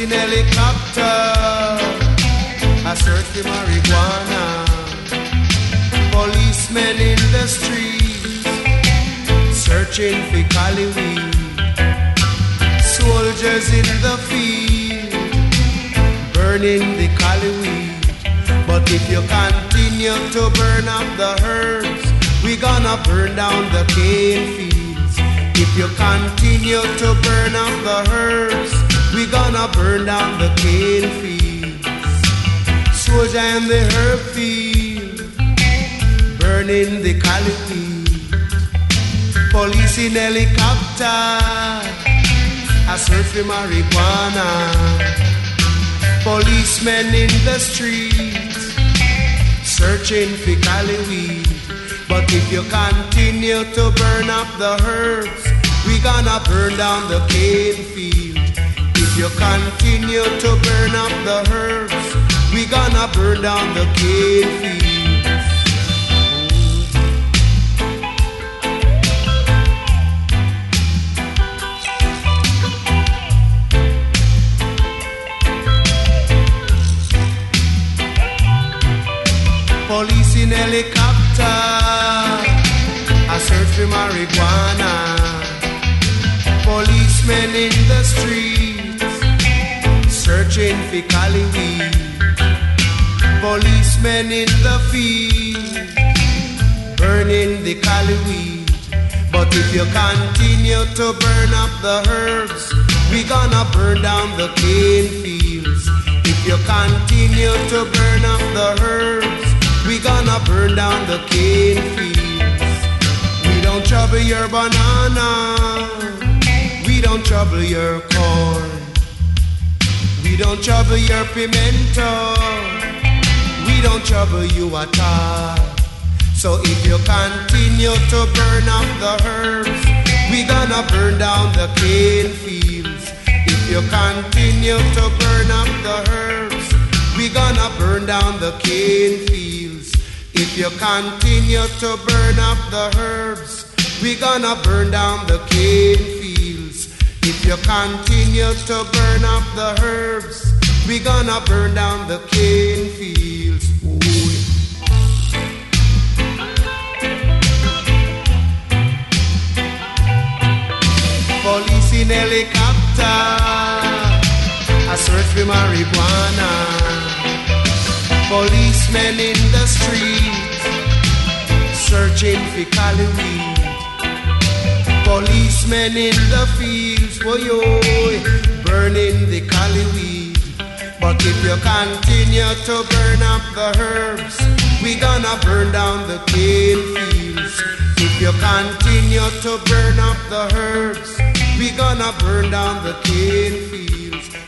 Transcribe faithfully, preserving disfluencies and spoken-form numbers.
in helicopter, a search for marijuana. Policemen in the streets, searching for cali weed. Soldiers in the field, burning the cali weed. But if you continue to burn up the herbs, we gonna burn down the cane fields. If you continue to burn up the herbs, we gonna burn down the cane fields. Soldier in the herb field, burning the cali weed. Police in helicopter, a search for marijuana. Policemen in the streets, searching for cali weed. But if you continue to burn up the herbs, we gonna burn down the cane field. If you continue to burn up the herbs, we gonna burn down the cane field. Police in helicopter, a search for marijuana. Policemen in the streets, searching for cali weed. Policemen in the field, burning the cali weed. But if you continue to burn up the herbs, we gonna burn down the cane fields. If you continue to burn up the herbs, we gonna burn down the cane fields. We don't trouble your banana, we don't trouble your corn. We don't trouble your pimento, we don't trouble you at all. So if you continue to burn up the herbs, we gonna burn down the cane fields. If you continue to burn up the herbs, we gonna burn down the cane fields. If you continue to burn up the herbs, we gonna burn down the cane fields. If you continue to burn up the herbs, we gonna burn down the cane fields. Ooh. Police in helicopter, a search for marijuana. Policemen in the streets, searching for cali weed. Policemen in the fields, boy, oh, burning the cali weed. But if you continue to burn up the herbs, we gonna burn down the cane fields. If you continue to burn up the herbs, we gonna burn down the cane fields.